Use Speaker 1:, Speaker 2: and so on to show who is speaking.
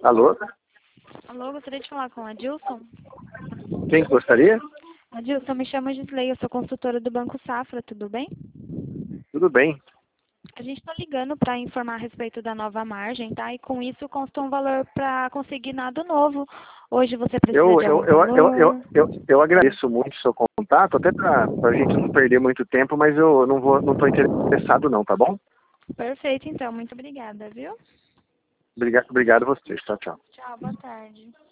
Speaker 1: Alô?
Speaker 2: Alô, gostaria de falar com a Dilson.
Speaker 1: Quem gostaria?
Speaker 2: Dilson, me chamo Gisley, eu sou consultora do Banco Safra, tudo bem?
Speaker 1: Tudo bem.
Speaker 2: A gente está ligando para informar a respeito da nova margem, tá? E com isso consta um valor para conseguir nada novo. Hoje você precisa de algum valor?
Speaker 1: Eu agradeço muito o seu contato, até para a gente não perder muito tempo, mas eu não estou interessado não, tá bom?
Speaker 2: Perfeito, então. Muito obrigada, viu?
Speaker 1: Obrigado a vocês. Tchau, tchau.
Speaker 2: Tchau, boa tarde.